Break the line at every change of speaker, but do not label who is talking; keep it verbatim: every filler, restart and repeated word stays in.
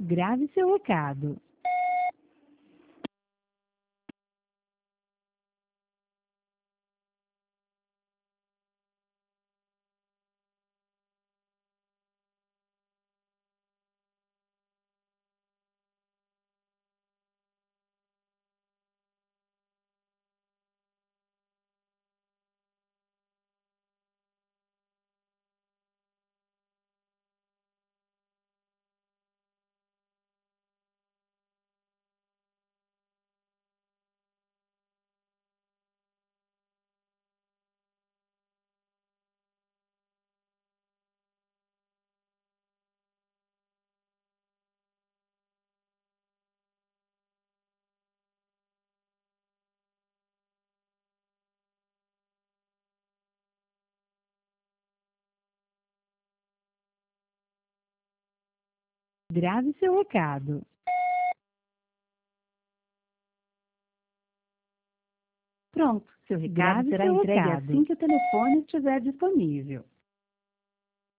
Grave seu recado. Grave seu recado.
Pronto, seu recado
Grave
será
seu
entregue
recado.
assim que o telefone estiver disponível.